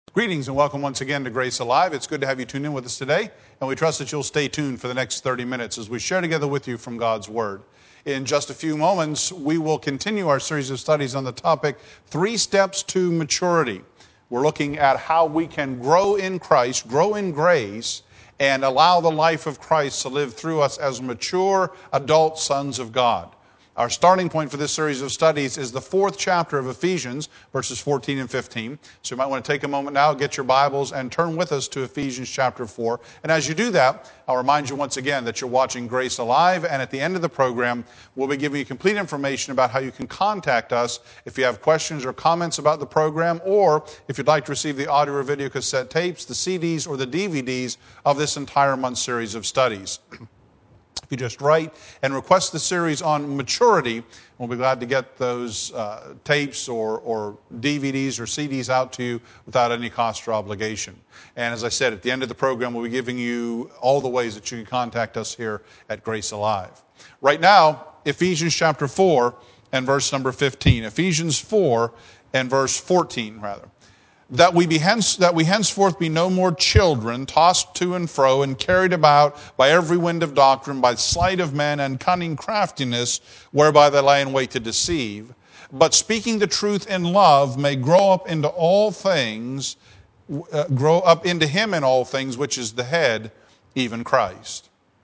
Greetings and welcome once again to Grace Alive. It's good to have you tune in with us today, and we trust that you'll stay tuned for the next 30 minutes as we share together with you from God's Word. In just a few moments, we will continue our series of studies on the topic, 3 Steps to Maturity. We're looking at how we can grow in Christ, grow in grace, and allow the life of Christ to live through us as mature adult sons of God. Our starting point for this series of studies is the 4th chapter of Ephesians, verses 14 and 15. So you might want to take a moment now, get your Bibles, and turn with us to Ephesians chapter 4. And as you do that, I'll remind you once again that you're watching Grace Alive, and at the end of the program, we'll be giving you complete information about how you can contact us if you have questions or comments about the program, or if you'd like to receive the audio or video cassette tapes, the CDs, or the DVDs of this entire month series of studies. If you just write and request the series on maturity, we'll be glad to get those tapes or DVDs or CDs out to you without any cost or obligation. And as I said, at the end of the program, we'll be giving you all the ways that you can contact us here at Grace Alive. Right now, Ephesians chapter 4 and verse number 15. Ephesians 4 and verse 14, rather. That we henceforth be no more children, tossed to and fro and carried about by every wind of doctrine, by sleight of men and cunning craftiness, whereby they lie in wait to deceive. But speaking the truth in love may grow up into him in all things, which is the head, even Christ.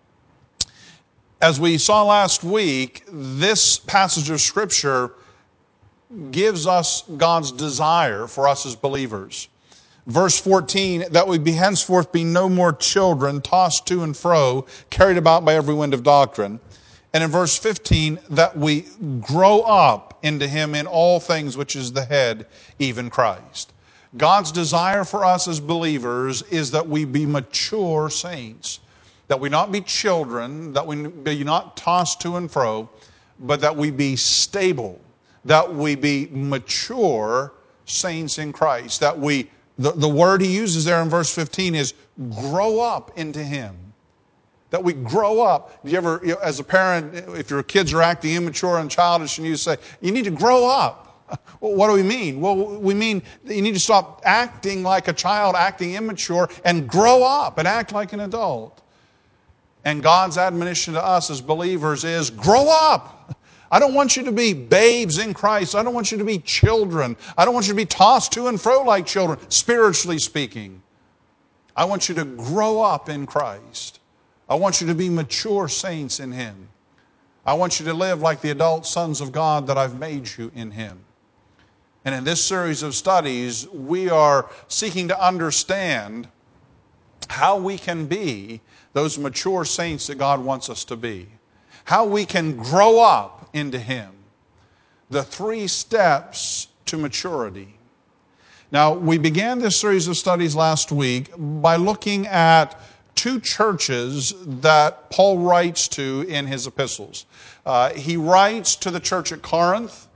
As we saw last week, this passage of Scripture gives us God's desire for us as believers. Verse 14, that we henceforth be no more children, tossed to and fro, carried about by every wind of doctrine. And in verse 15, that we grow up into him in all things, which is the head, even Christ. God's desire for us as believers is that we be mature saints, that we not be children, that we be not tossed to and fro, but that we be stable, that we be mature saints in Christ, that the word he uses there in verse 15 is grow up into him. That we grow up. Do you ever, as a parent, if your kids are acting immature and childish and you say, you need to grow up. Well, what do we mean? Well, we mean you need to stop acting like a child, acting immature, and grow up and act like an adult. And God's admonition to us as believers is grow up. I don't want you to be babes in Christ. I don't want you to be children. I don't want you to be tossed to and fro like children, spiritually speaking. I want you to grow up in Christ. I want you to be mature saints in him. I want you to live like the adult sons of God that I've made you in him. And in this series of studies, we are seeking to understand how we can be those mature saints that God wants us to be. How we can grow up into him. The 3 steps to maturity. Now, we began this series of studies last week by looking at 2 churches that Paul writes to in his epistles. He writes to the church at Corinth,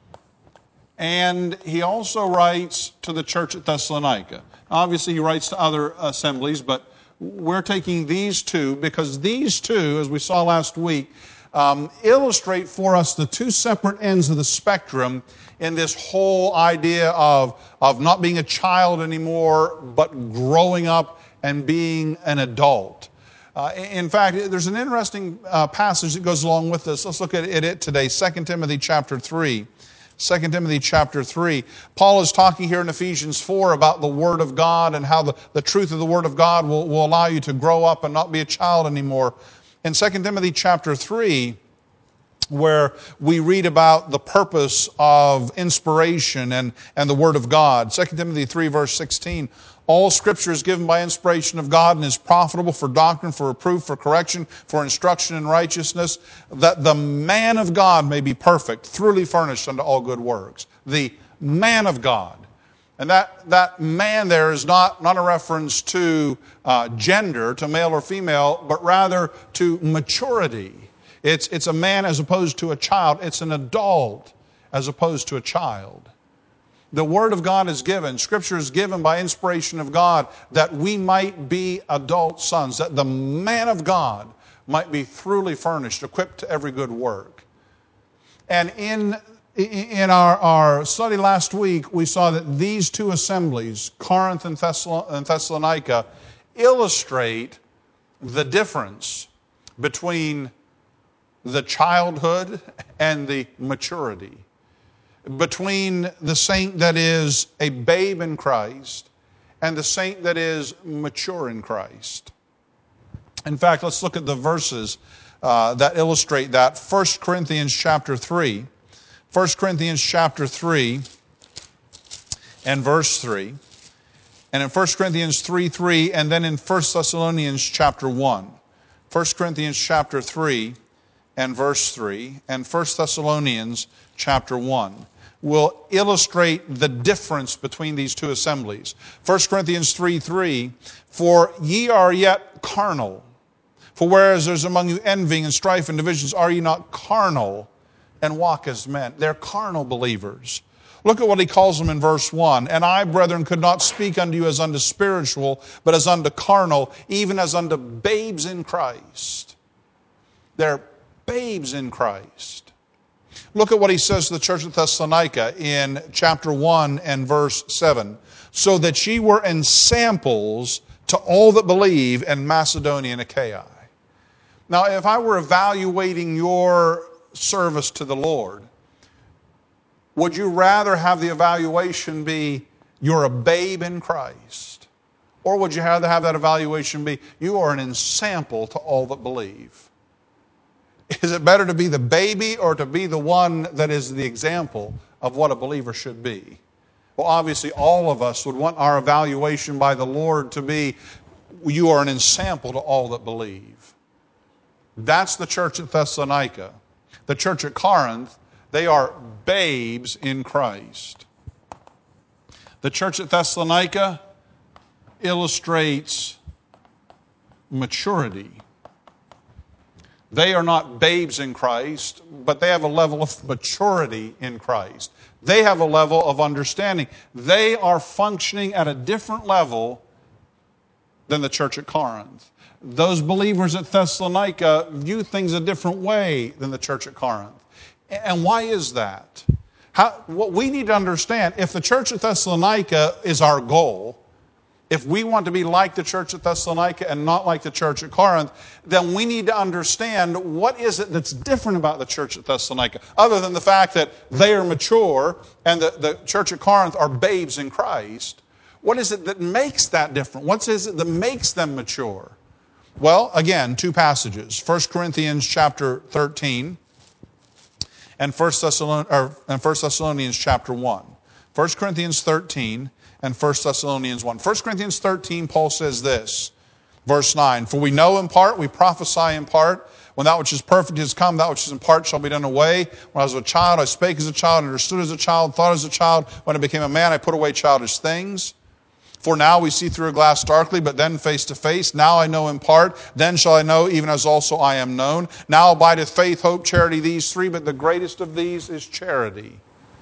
and he also writes to the church at Thessalonica. Obviously, he writes to other assemblies, but we're taking these 2 because these 2, as we saw last week, illustrate for us the 2 separate ends of the spectrum in this whole idea of not being a child anymore, but growing up and being an adult. In fact, there's an interesting passage that goes along with this. Let's look at it today, 2 Timothy chapter 3. 2 Timothy chapter 3. Paul is talking here in Ephesians 4 about the Word of God and how the truth of the Word of God will allow you to grow up and not be a child anymore. In 2 Timothy chapter 3, where we read about the purpose of inspiration and the Word of God. 2 Timothy 3 verse 16, all Scripture is given by inspiration of God and is profitable for doctrine, for reproof, for correction, for instruction in righteousness, that the man of God may be perfect, thoroughly furnished unto all good works. The man of God. And that man there is not a reference to gender, to male or female, but rather to maturity. It's a man as opposed to a child. It's an adult as opposed to a child. The Word of God is given, Scripture is given by inspiration of God that we might be adult sons, that the man of God might be thoroughly furnished, equipped to every good work. And in In our study last week, we saw that these two assemblies, Corinth and Thessalonica, illustrate the difference between the childhood and the maturity, between the saint that is a babe in Christ and the saint that is mature in Christ. In fact, let's look at the verses that illustrate that. 1 Corinthians chapter 3. 1 Corinthians chapter 3 and verse 3. And in 1 Corinthians 3:3, and then in 1 Thessalonians chapter 1. 1 Corinthians chapter 3 and verse 3, and 1 Thessalonians chapter 1 will illustrate the difference between these two assemblies. 1 Corinthians 3:3, for ye are yet carnal. For whereas there's among you envying and strife and divisions, are ye not carnal and walk as men? They're carnal believers. Look at what he calls them in verse 1. And I, brethren, could not speak unto you as unto spiritual, but as unto carnal, even as unto babes in Christ. They're babes in Christ. Look at what he says to the church of Thessalonica in chapter 1 and verse 7. So that ye were ensamples to all that believe in Macedonia and Achaia. Now, if I were evaluating your service to the Lord, would you rather have the evaluation be you're a babe in Christ? Or would you rather have that evaluation be you are an ensample to all that believe? Is it better to be the baby or to be the one that is the example of what a believer should be? Well, obviously all of us would want our evaluation by the Lord to be you are an ensample to all that believe. That's the church at Thessalonica. The church at Corinth, they are babes in Christ. The church at Thessalonica illustrates maturity. They are not babes in Christ, but they have a level of maturity in Christ. They have a level of understanding. They are functioning at a different level than the church at Corinth. Those believers at Thessalonica view things a different way than the church at Corinth. And why is that? What we need to understand, if the church at Thessalonica is our goal, if we want to be like the church at Thessalonica and not like the church at Corinth, then we need to understand what is it that's different about the church at Thessalonica, other than the fact that they are mature and the church at Corinth are babes in Christ. What is it that makes that different? What is it that makes them mature? Well, again, two passages. 1 Corinthians chapter 13 and 1 Thessalonians chapter 1. 1 Corinthians 13 and 1 Thessalonians 1. 1 Corinthians 13, Paul says this, verse 9, for we know in part, we prophesy in part. When that which is perfect is come, that which is in part shall be done away. When I was a child, I spake as a child, understood as a child, thought as a child. When I became a man, I put away childish things. For now we see through a glass darkly, but then face to face. Now I know in part, then shall I know, even as also I am known. Now abideth faith, hope, charity, these three, but the greatest of these is charity.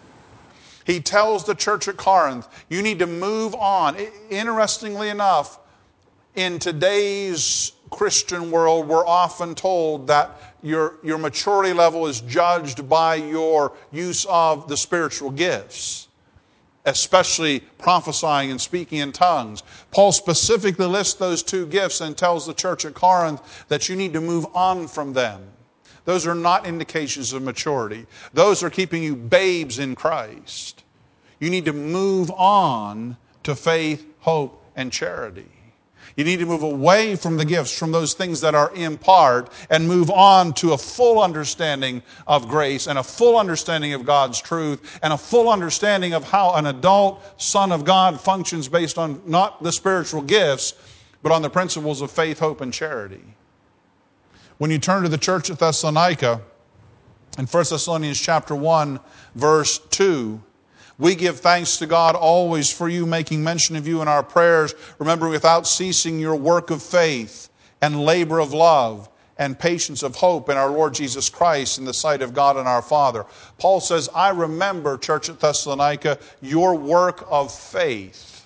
He tells the church at Corinth, you need to move on. Interestingly enough, in today's Christian world, we're often told that your maturity level is judged by your use of the spiritual gifts, especially prophesying and speaking in tongues. Paul specifically lists those two gifts and tells the church at Corinth that you need to move on from them. Those are not indications of maturity. Those are keeping you babes in Christ. You need to move on to faith, hope, and charity. You need to move away from the gifts, from those things that are in part, and move on to a full understanding of grace and a full understanding of God's truth and a full understanding of how an adult son of God functions based on not the spiritual gifts, but on the principles of faith, hope, and charity. When you turn to the church at Thessalonica, in 1 Thessalonians chapter 1, verse 2, we give thanks to God always for you, making mention of you in our prayers, remembering without ceasing your work of faith and labor of love and patience of hope in our Lord Jesus Christ in the sight of God and our Father. Paul says, I remember, church at Thessalonica, your work of faith.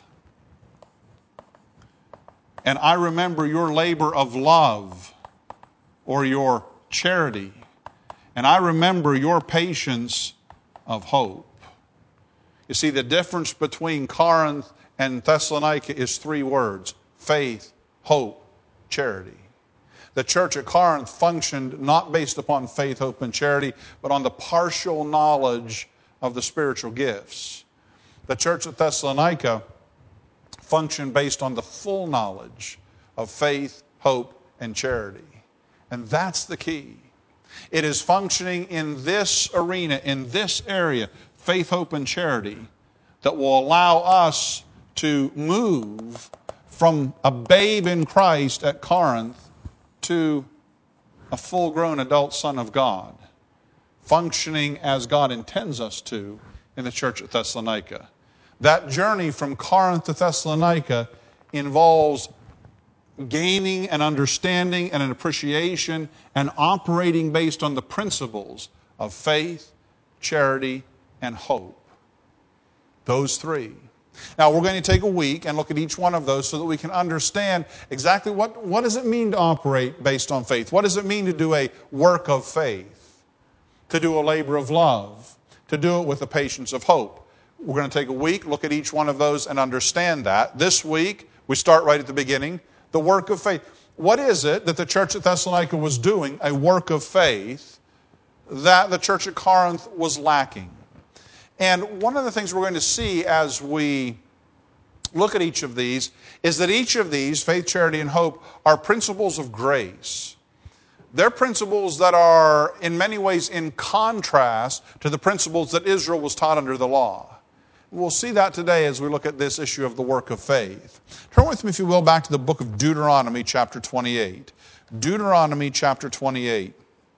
And I remember your labor of love or your charity. And I remember your patience of hope. You see, the difference between Corinth and Thessalonica is 3 words: faith, hope, charity. The church at Corinth functioned not based upon faith, hope, and charity, but on the partial knowledge of the spiritual gifts. The church at Thessalonica functioned based on the full knowledge of faith, hope, and charity. And that's the key. It is functioning in this arena, in this area, faith, hope, and charity, that will allow us to move from a babe in Christ at Corinth to a full-grown adult son of God, functioning as God intends us to in the church at Thessalonica. That journey from Corinth to Thessalonica involves gaining an understanding and an appreciation and operating based on the principles of faith, charity, and hope. Those 3. Now, we're going to take a week and look at each one of those so that we can understand exactly what does it mean to operate based on faith? What does it mean to do a work of faith? To do a labor of love? To do it with the patience of hope? We're going to take a week, look at each one of those and understand that. This week, we start right at the beginning, the work of faith. What is it that the church at Thessalonica was doing, a work of faith, that the church at Corinth was lacking? And one of the things we're going to see as we look at each of these is that each of these, faith, charity, and hope, are principles of grace. They're principles that are in many ways in contrast to the principles that Israel was taught under the law. We'll see that today as we look at this issue of the work of faith. Turn with me, if you will, back to the book of Deuteronomy chapter 28. Deuteronomy chapter 28.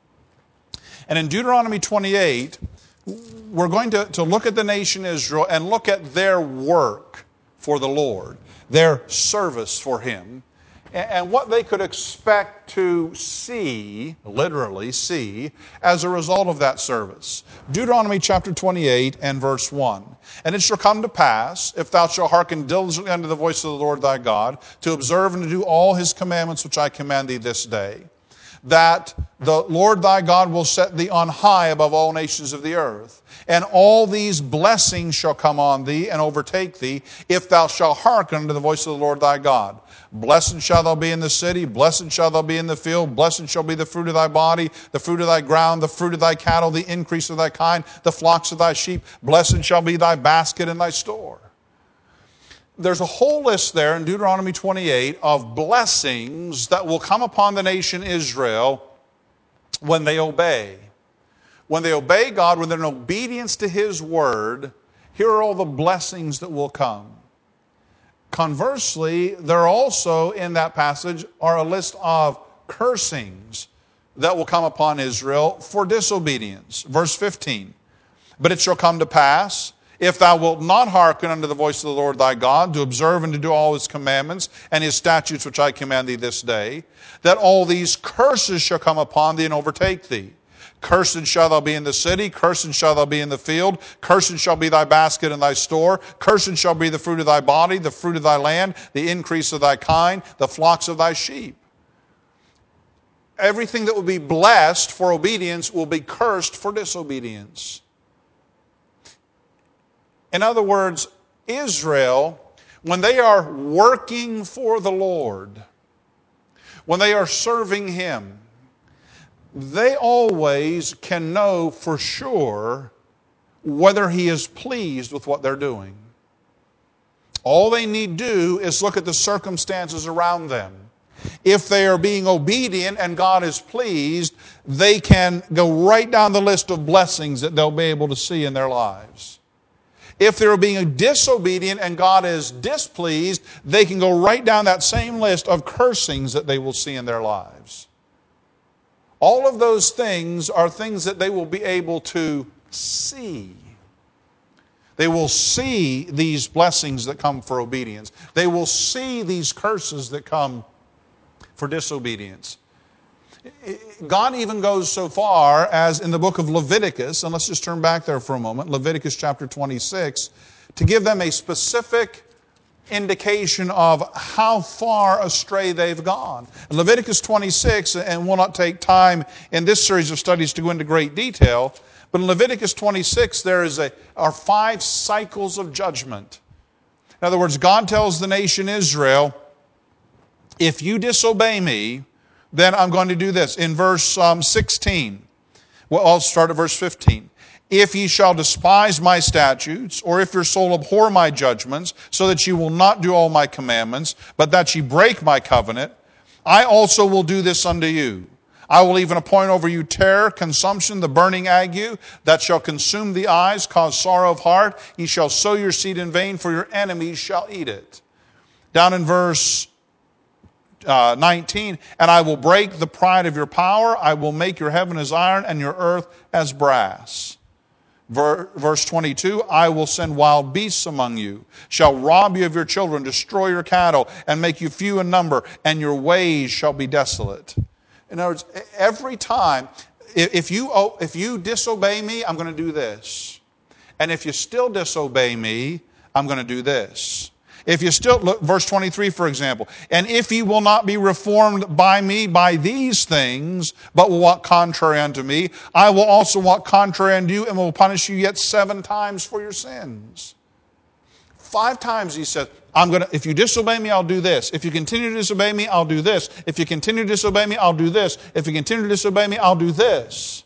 And in Deuteronomy 28, we're going to look at the nation Israel and look at their work for the Lord, their service for Him, and what they could expect to see, literally see, as a result of that service. Deuteronomy chapter 28 and verse 1. And it shall come to pass, if thou shalt hearken diligently unto the voice of the Lord thy God, to observe and to do all His commandments which I command thee this day, that the Lord thy God will set thee on high above all nations of the earth. And all these blessings shall come on thee and overtake thee, if thou shalt hearken unto the voice of the Lord thy God. Blessed shall thou be in the city, blessed shall thou be in the field, blessed shall be the fruit of thy body, the fruit of thy ground, the fruit of thy cattle, the increase of thy kind, the flocks of thy sheep. Blessed shall be thy basket and thy store. There's a whole list there in Deuteronomy 28 of blessings that will come upon the nation Israel when they obey. When they obey God, when they're in obedience to His word, here are all the blessings that will come. Conversely, there also in that passage are a list of cursings that will come upon Israel for disobedience. Verse 15, but it shall come to pass, if thou wilt not hearken unto the voice of the Lord thy God, to observe and to do all His commandments and His statutes which I command thee this day, that all these curses shall come upon thee and overtake thee. Cursed shall thou be in the city, cursed shall thou be in the field, cursed shall be thy basket and thy store, cursed shall be the fruit of thy body, the fruit of thy land, the increase of thy kind, the flocks of thy sheep. Everything that will be blessed for obedience will be cursed for disobedience. In other words, Israel, when they are working for the Lord, when they are serving Him, they always can know for sure whether He is pleased with what they're doing. All they need do is look at the circumstances around them. If they are being obedient and God is pleased, they can go right down the list of blessings that they'll be able to see in their lives. If they're being disobedient and God is displeased, they can go right down that same list of cursings that they will see in their lives. All of those things are things that they will be able to see. They will see these blessings that come for obedience. They will see these curses that come for disobedience. God even goes so far as in the book of Leviticus, and let's just turn back there for a moment, Leviticus chapter 26, to give them a specific indication of how far astray they've gone. In Leviticus 26, and we'll not take time in this series of studies to go into great detail, but in Leviticus 26 there are 5 cycles of judgment. In other words, God tells the nation Israel, if you disobey me, then I'm going to do this. In verse 16, well, I'll start at verse 15. If ye shall despise my statutes, or if your soul abhor my judgments, so that ye will not do all my commandments, but that ye break my covenant, I also will do this unto you. I will even appoint over you terror, consumption, the burning ague, that shall consume the eyes, cause sorrow of heart. Ye shall sow your seed in vain, for your enemies shall eat it. Down in verse 19, and I will break the pride of your power. I will make your heaven as iron and your earth as brass. Verse 22, I will send wild beasts among you, shall rob you of your children, destroy your cattle, and make you few in number, and your ways shall be desolate. In other words, every time, if you disobey me, I'm going to do this. And if you still disobey me, I'm going to do this. If you still, look, verse 23, for example, and if ye will not be reformed by me by these things, but will walk contrary unto me, I will also walk contrary unto you, and will punish you yet 7 times for your sins. 5 times he said, if you disobey me, I'll do this. If you continue to disobey me, I'll do this. If you continue to disobey me, I'll do this. If you continue to disobey me, I'll do this.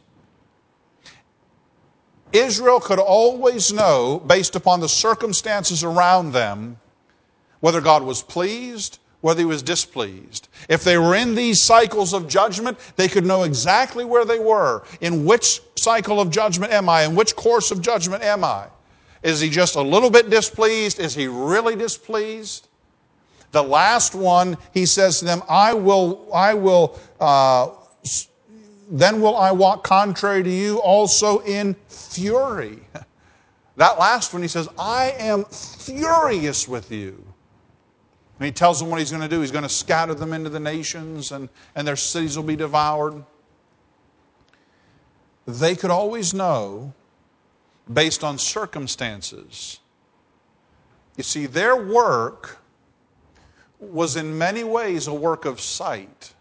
Israel could always know, based upon the circumstances around them, whether God was pleased, whether he was displeased. If they were in these cycles of judgment, they could know exactly where they were. In which cycle of judgment am I? In which course of judgment am I? Is he just a little bit displeased? Is he really displeased? The last one, he says to them, then will I walk contrary to you also in fury. That last one, he says, I am furious with you. And he tells them what he's going to do. He's going to scatter them into the nations, and their cities will be devoured. They could always know based on circumstances. You see, their work was in many ways a work of sight.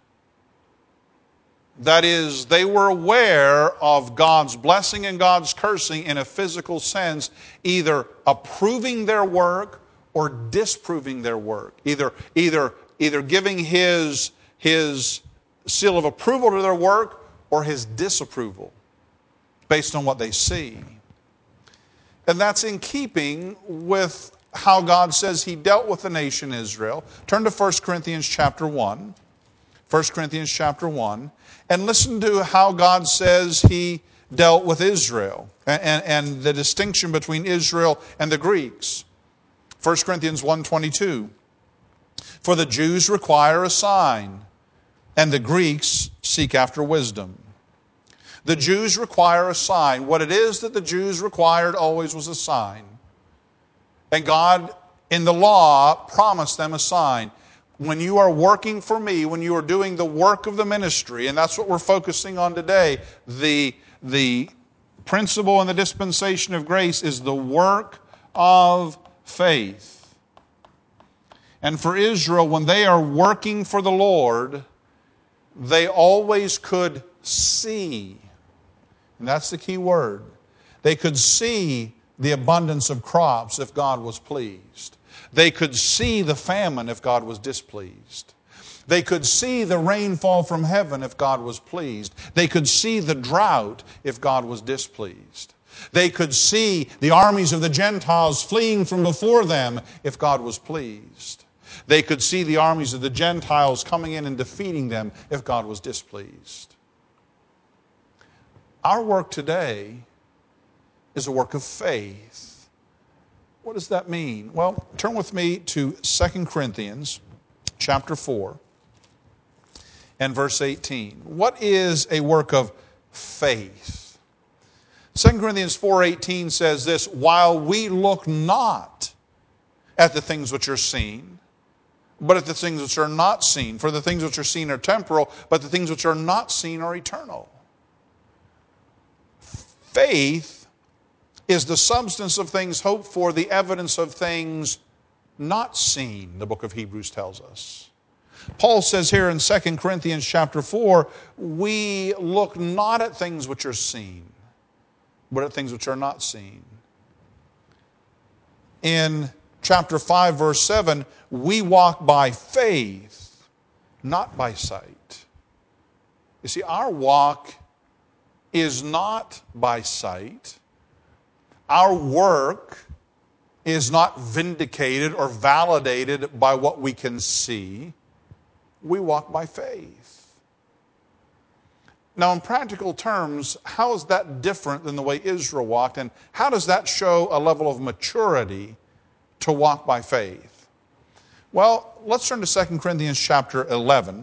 That is, they were aware of God's blessing and God's cursing in a physical sense, either approving their work or disproving their work. Either giving his seal of approval to their work or his disapproval based on what they see. And that's in keeping with how God says he dealt with the nation Israel. Turn to 1 Corinthians chapter 1. 1 Corinthians chapter 1. And listen to how God says he dealt with Israel and the distinction between Israel and the Greeks. 1 Corinthians 1:22. For the Jews require a sign, and the Greeks seek after wisdom. The Jews require a sign. What it is that the Jews required always was a sign. And God, in the law, promised them a sign. When you are working for me, when you are doing the work of the ministry, and that's what we're focusing on today, the principle and the dispensation of grace is the work of faith. And for Israel, when they are working for the Lord, they always could see. And that's the key word. They could see the abundance of crops if God was pleased. They could see the famine if God was displeased. They could see the rainfall from heaven if God was pleased. They could see the drought if God was displeased. They could see the armies of the Gentiles fleeing from before them if God was pleased. They could see the armies of the Gentiles coming in and defeating them if God was displeased. Our work today is a work of faith. What does that mean? Well, turn with me to 2 Corinthians chapter 4 and verse 18. What is a work of faith? 2 Corinthians 4:18 says this, while we look not at the things which are seen, but at the things which are not seen. For the things which are seen are temporal, but the things which are not seen are eternal. Faith is the substance of things hoped for, the evidence of things not seen, the book of Hebrews tells us. Paul says here in 2 Corinthians chapter 4, we look not at things which are seen, but at things which are not seen. In chapter 5, verse 7, we walk by faith, not by sight. You see, our walk is not by sight. Our work is not vindicated or validated by what we can see. We walk by faith. Now, in practical terms, how is that different than the way Israel walked? And how does that show a level of maturity to walk by faith? Well, let's turn to 2 Corinthians chapter 11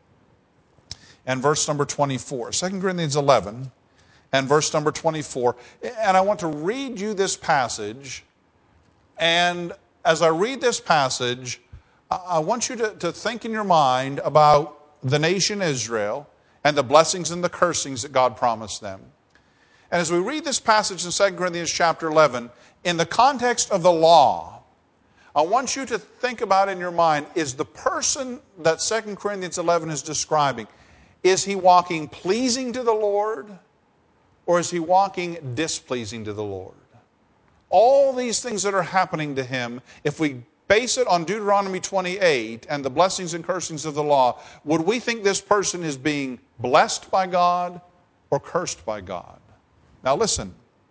and verse number 24. 2 Corinthians 11 and verse number 24. And I want to read you this passage. And as I read this passage, I want you to think in your mind about the nation Israel and the blessings and the cursings that God promised them. And as we read this passage in 2 Corinthians chapter 11, in the context of the law, I want you to think about in your mind, is the person that 2 Corinthians 11 is describing, is he walking pleasing to the Lord, or is he walking displeasing to the Lord? All these things that are happening to him, if we base it on Deuteronomy 28 and the blessings and cursings of the law, would we think this person is being blessed by God or cursed by God? Now listen,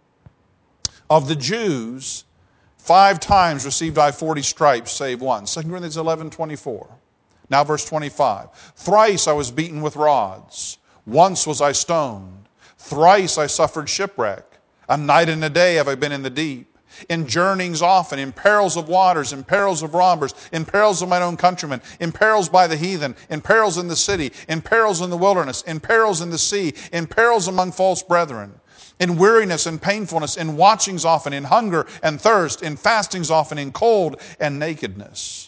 of the Jews, 5 times received I 40 stripes, save one. 2 Corinthians 11:24. Now verse 25. Thrice I was beaten with rods. Once was I stoned. Thrice I suffered shipwreck. A night and a day have I been in the deep. In journeyings often, in perils of waters, in perils of robbers, in perils of mine own countrymen, in perils by the heathen, in perils in the city, in perils in the wilderness, in perils in the sea, in perils among false brethren, in weariness and painfulness, in watchings often, in hunger and thirst, in fastings often, in cold and nakedness.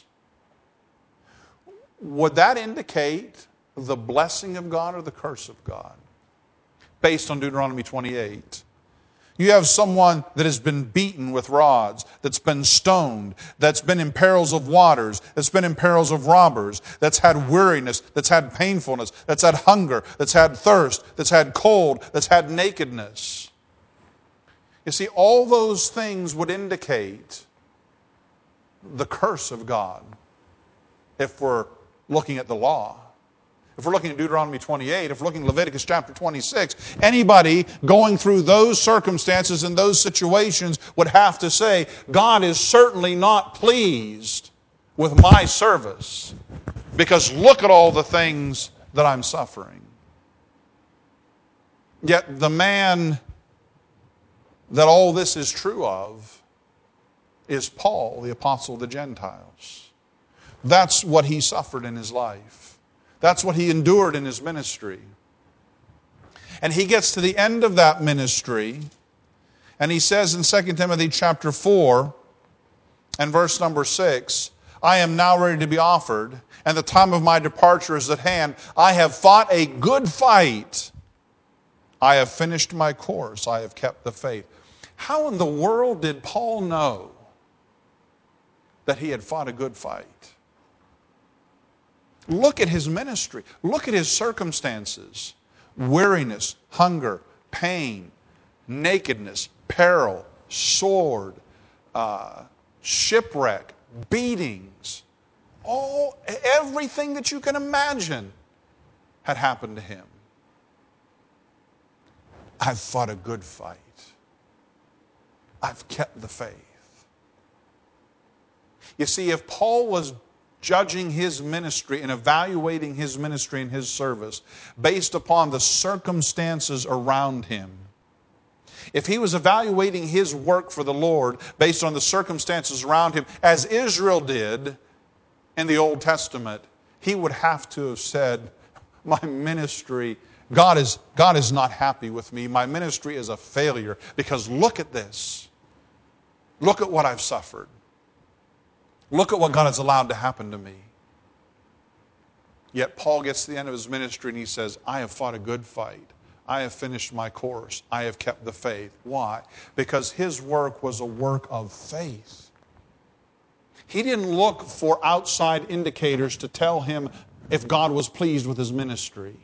Would that indicate the blessing of God or the curse of God? Based on Deuteronomy 28. You have someone that has been beaten with rods, that's been stoned, that's been in perils of waters, that's been in perils of robbers, that's had weariness, that's had painfulness, that's had hunger, that's had thirst, that's had cold, that's had nakedness. You see, all those things would indicate the curse of God if we're looking at the law. If we're looking at Deuteronomy 28, if we're looking at Leviticus chapter 26, anybody going through those circumstances and those situations would have to say, God is certainly not pleased with my service, because look at all the things that I'm suffering. Yet the man that all this is true of is Paul, the apostle of the Gentiles. That's what he suffered in his life. That's what he endured in his ministry. And he gets to the end of that ministry, and he says in 2 Timothy chapter 4 and verse number 6, I am now ready to be offered, and the time of my departure is at hand. I have fought a good fight. I have finished my course. I have kept the faith. How in the world did Paul know that he had fought a good fight? Look at his ministry. Look at his circumstances. Weariness, hunger, pain, nakedness, peril, sword, shipwreck, beatings. Everything that you can imagine had happened to him. I've fought a good fight. I've kept the faith. You see, if Paul was judging his ministry and evaluating his ministry and his service based upon the circumstances around him, if he was evaluating his work for the Lord based on the circumstances around him, as Israel did in the Old Testament, he would have to have said, my ministry, God is not happy with me. My ministry is a failure because look at this. Look at what I've suffered. Look at what God has allowed to happen to me. Yet Paul gets to the end of his ministry and he says, I have fought a good fight. I have finished my course. I have kept the faith. Why? Because his work was a work of faith. He didn't look for outside indicators to tell him if God was pleased with his ministry.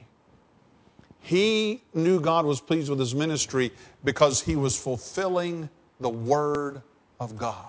He knew God was pleased with his ministry because he was fulfilling the Word of God.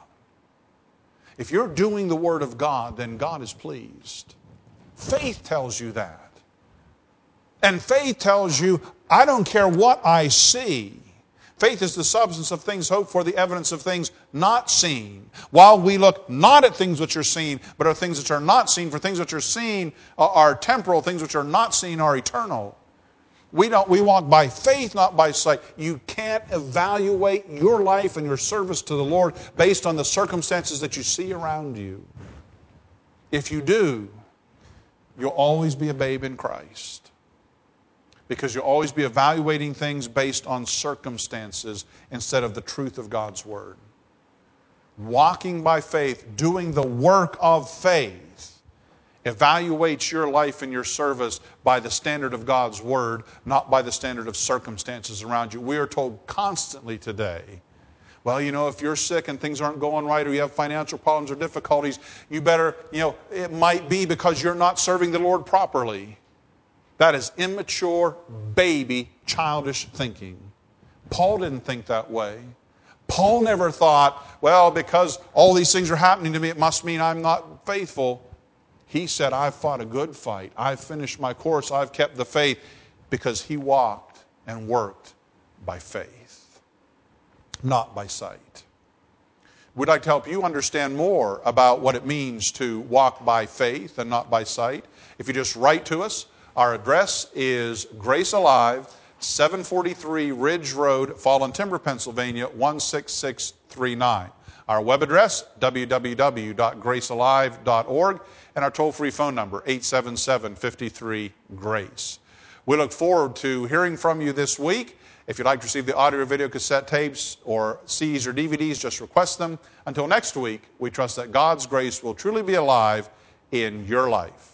If you're doing the Word of God, then God is pleased. Faith tells you that. And faith tells you, I don't care what I see. Faith is the substance of things hoped for, the evidence of things not seen. While we look not at things which are seen, but at things which are not seen, for things which are seen are temporal, things which are not seen are eternal. We walk by faith, not by sight. You can't evaluate your life and your service to the Lord based on the circumstances that you see around you. If you do, you'll always be a babe in Christ. Because you'll always be evaluating things based on circumstances instead of the truth of God's Word. Walking by faith, doing the work of faith, evaluates your life and your service by the standard of God's Word, not by the standard of circumstances around you. We are told constantly today, well, if you're sick and things aren't going right, or you have financial problems or difficulties, you better, it might be because you're not serving the Lord properly. That is immature, baby, childish thinking. Paul didn't think that way. Paul never thought, well, because all these things are happening to me, it must mean I'm not faithful. He said, I've fought a good fight. I've finished my course. I've kept the faith, because he walked and worked by faith, not by sight. We'd like to help you understand more about what it means to walk by faith and not by sight. If you just write to us, our address is Grace Alive, 743 Ridge Road, Fallen Timber, Pennsylvania, 16639. Our web address, www.gracealive.org, and our toll-free phone number, 877-53-GRACE. We look forward to hearing from you this week. If you'd like to receive the audio or video cassette tapes or CDs or DVDs, just request them. Until next week, we trust that God's grace will truly be alive in your life.